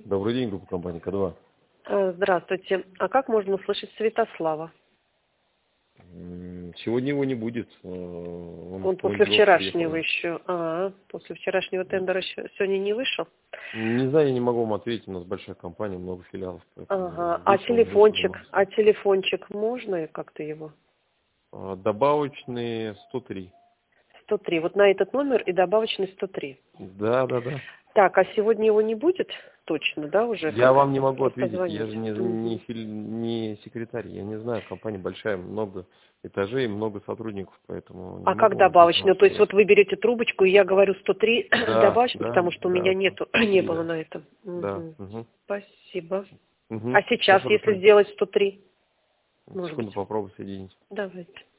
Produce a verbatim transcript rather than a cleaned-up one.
Добрый день, группа компании К два. Э, Здравствуйте. А как можно услышать Святослава? М, Сегодня его не будет. э, Он Он в после командировку вчерашнего приехал. еще. А, после вчерашнего тендера еще сегодня не вышел? Не знаю, я не могу вам ответить. У нас большая компания, много филиалов, Ага. поэтому А вышел, не вышел, не телефончик? могу А сказать. телефончик можно как-то его? А, Добавочные сто три. сто три. Вот на этот номер и добавочный сто три. Да, да, да. Так, а сегодня его не будет? Точно, да, уже? Я вам не Как-то могу просто ответить. Я звонить. же не, не, Мгм. фили- не секретарь. Я не знаю, компания большая, много этажей, много сотрудников, поэтому не А как могу вам ответить на добавочную? ваш То есть вопрос. вот вы берете трубочку, и я говорю сто три Да, добавочный, да, потому что у да, меня нету, не было да, на этом. да. Мгм. Угу. Спасибо. Угу. А Все сейчас, если хорошо. сделать сто три, может Секунду быть? попробую соединить. Давайте.